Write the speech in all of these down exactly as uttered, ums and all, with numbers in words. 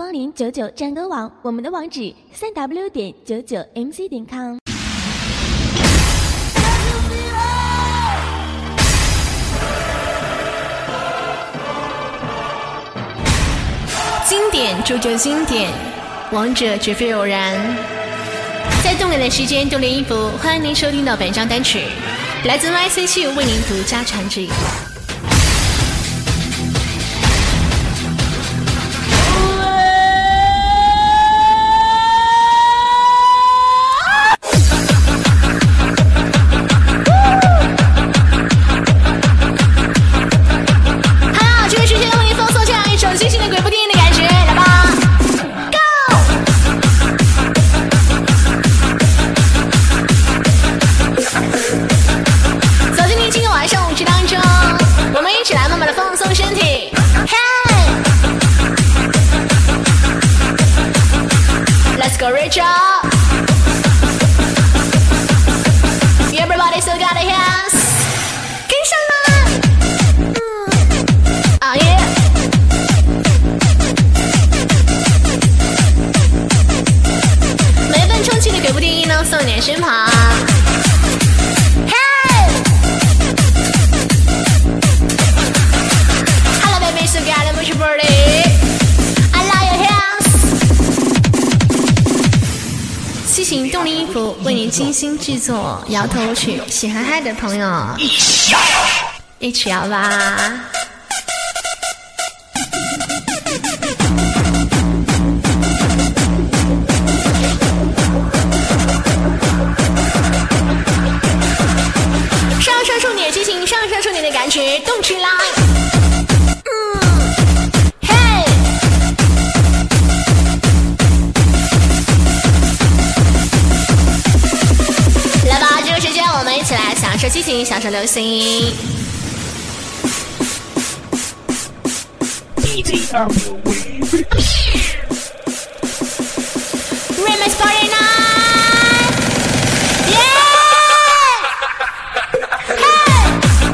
光临九九战歌网，我们的网址三 w 点九九 m c 点 com。 经典铸就经典，王者绝非偶然。在动感的时间，动感音符，欢迎您收听到本张单曲，来自 Y C 七为您独家传制。 Go Rachel, everybody still got their hands. 跟上啦！嗯，啊耶！每份充气的鬼步电音呢，送你身旁。Hey! Hello, baby, still got a much body. 七型动力衣服为您精心制作摇头曲，喜嗨嗨的朋友一起摇吧。上升出你的激情，上升出你的感觉，动起来。一起来享受激情，享受流行。Remix Party Night， yeah！ Hey！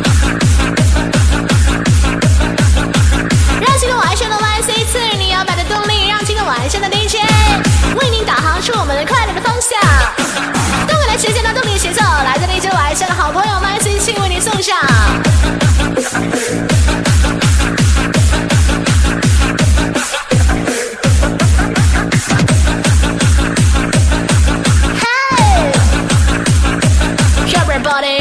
让今天晚上的 Y C 赐予你摇摆的动力，让今天晚上的 D J 为您导航出我们的快乐的方向。动感的时间呢，动力的节奏，来自D J晚上的好朋友 Y C 七为您送上。Hey， everybody，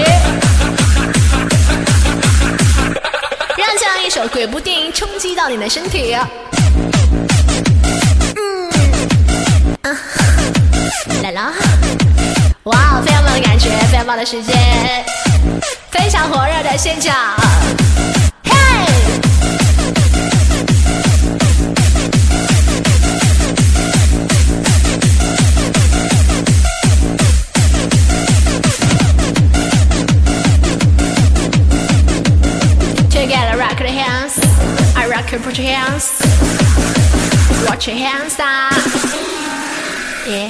让这样一首鬼步电音冲击到你的身体。嗯，啊，来了。哇，非常棒的感觉，非常棒的时间，非常火热的现场。嘿 Together rock your hands, I rock you, put your hands, watch your hands up, yeah。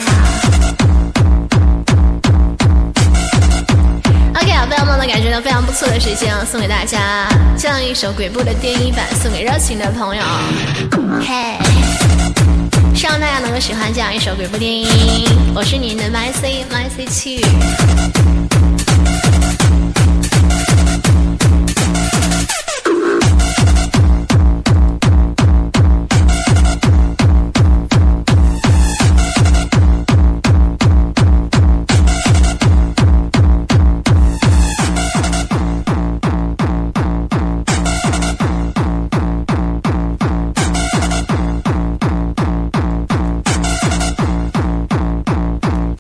非常棒的感觉呢，非常不错的时间啊，送给大家这样一首鬼步的电音版，送给热情的朋友。嘿，希望大家能够喜欢这样一首鬼步电音。我是您的 Y C Y C 七。